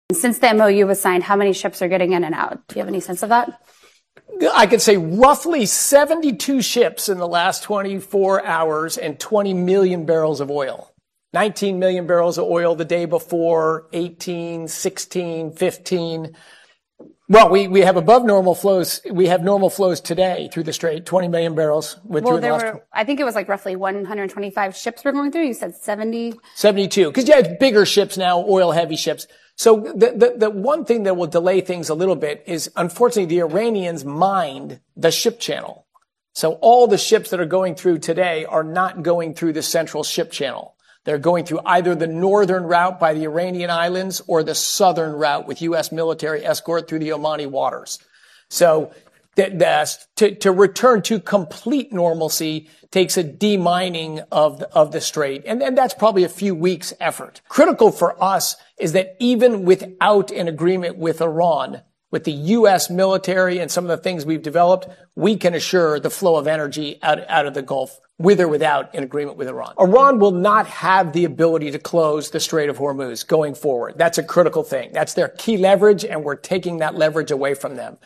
Since the MOU was signed, how many ships are getting in and out? Do you have any sense of that? I could say roughly 72 ships in the last 24 hours and 20 million barrels of oil. 19 million barrels of oil the day before, 18, 16, 15. Well, we have above normal flows. We have normal flows today through the Strait, 20 million barrels. I think it was like roughly 125 ships were going through. You said 70? 72. Because it's bigger ships now, oil heavy ships. So the one thing that will delay things a little bit is, unfortunately, the Iranians mined the ship channel. So all the ships that are going through today are not going through the central ship channel. They're going through either the northern route by the Iranian islands or the southern route with U.S. military escort through the Omani waters. So to return to complete normalcy takes a demining of the strait. And that's probably a few weeks effort. Critical for us is that even without an agreement with Iran, with the U.S. military and some of the things we've developed, we can assure the flow of energy out of the Gulf with or without an agreement with Iran. Iran will not have the ability to close the Strait of Hormuz going forward. That's a critical thing. That's their key leverage, and we're taking that leverage away from them.